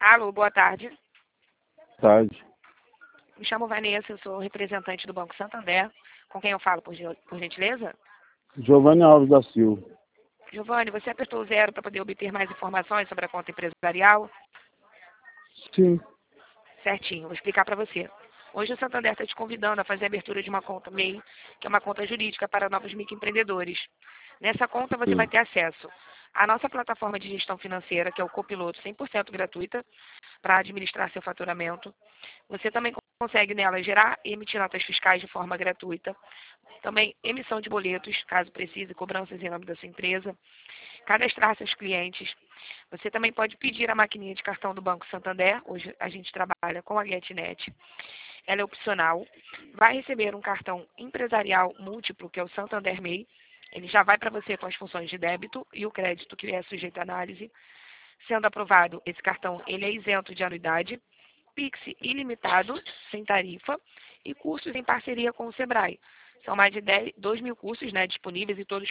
Alô, boa tarde. Tarde. Me chamo Vanessa, eu sou representante do Banco Santander. Com quem eu falo, por gentileza? Giovanni Alves da Silva. Giovanni, você apertou o 0 para poder obter mais informações sobre a conta empresarial? Sim. Certinho, vou explicar para você. Hoje o Santander está te convidando a fazer a abertura de uma conta MEI, que é uma conta jurídica para novos microempreendedores. Nessa conta você vai ter acesso à nossa plataforma de gestão financeira, que é o Copiloto 100% gratuita, para administrar seu faturamento. Você também consegue nela gerar e emitir notas fiscais de forma gratuita. Também emissão de boletos, caso precise, cobranças em nome da sua empresa. Cadastrar seus clientes. Você também pode pedir a maquininha de cartão do Banco Santander. Hoje a gente trabalha com a GetNet. Ela é opcional. Vai receber um cartão empresarial múltiplo, que é o Santander MEI. Ele já vai para você com as funções de débito e o crédito, que é sujeito à análise. Sendo aprovado, esse cartão ele é isento de anuidade, Pix ilimitado, sem tarifa, e cursos em parceria com o Sebrae. São mais de 2 mil cursos, disponíveis e todos